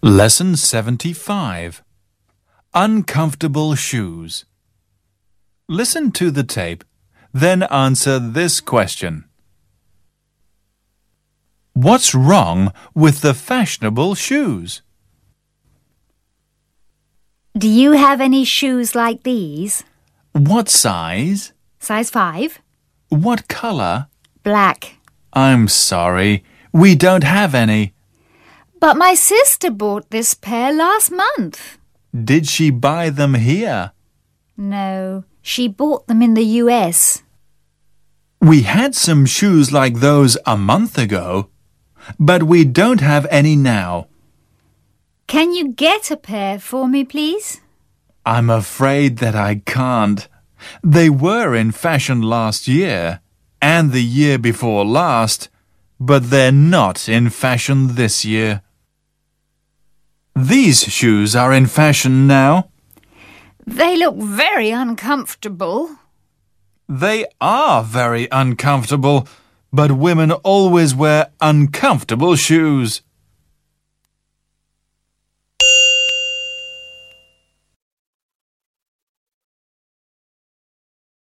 Lesson 75. Uncomfortable shoes. Listen to the tape, then answer this question. What's wrong with the fashionable shoes? Do you have any shoes like these? What size? Size 5? What color? Black. I'm sorry, we don't have any. But my sister bought this pair last month. Did she buy them here? No, she bought them in the US. We had some shoes like those a month ago, but we don't have any now. Can you get a pair for me, please? I'm afraid that I can't. They were in fashion last year and the year before last, but they're not in fashion this year. These shoes are in fashion now. They look very uncomfortable. They are very uncomfortable, but women always wear uncomfortable shoes.